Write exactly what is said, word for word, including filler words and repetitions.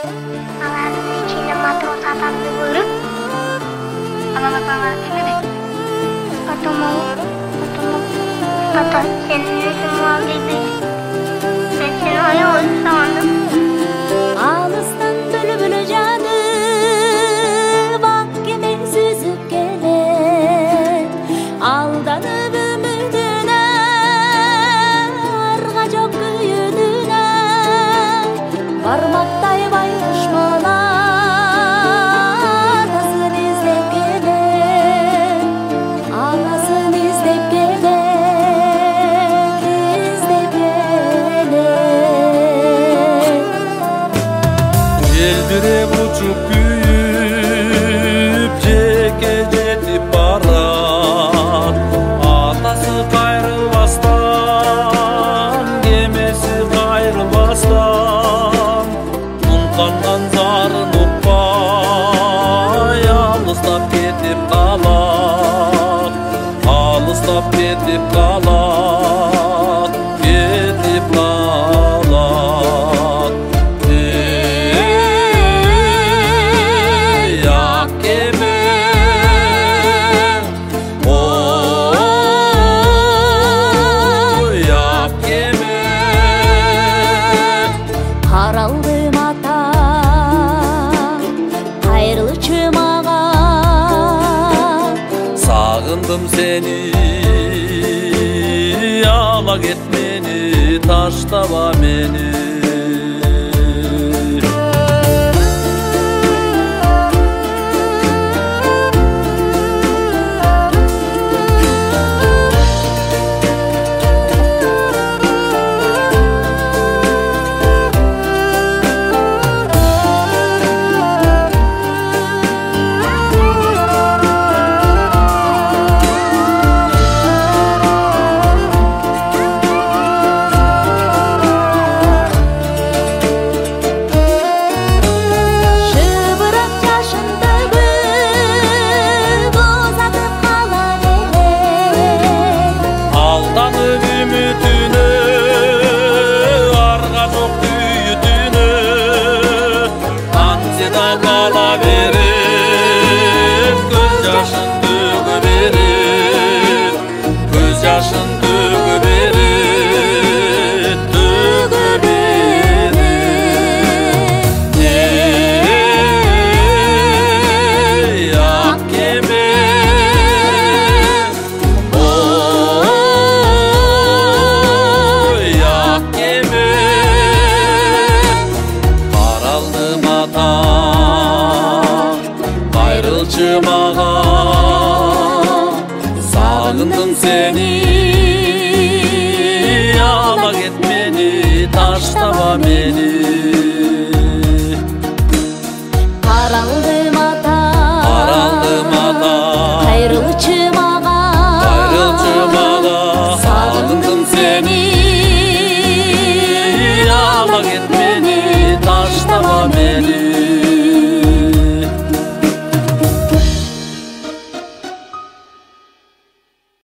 Алардын ичинде матрос атамды көрүп, Анан атаңа эмне дейт? атама, атама, ата, сен өзүң ал дейбиз. Мен сени аябай сагындым. Алыстан бүлбүл жанып ак кеме сүзүп келет, алданып үмүтүнө арга жок күйүнүнө бармактай байкуш бала анасын издеп келет, анасын издеп келет, издеп келет. Елдиреп учуп күйүп жеке жетип барат, атасы кайрылбастан, кемеси кайрылбастан, муңканган зарын укпай алыстап кетип калат, алыстап кетип калат, кетип калат. Ey ak keme, oy ak keme. Каралдым ата, кайрылчы мага, Сагындым сени, ала кет мени, таштаба мени. шыбырак жашын төгүп узатып кала элек, Алданып үмүтүнө, арга жок күйүтүнө, антида кала берет, көз жашын төгө берет, көз жашын төгө берет, төгө берет. Ey ak keme, oy ak keme. Каралдым ата, кайрылчы мага, сагындым сени, ала кет мени, таштаба мени.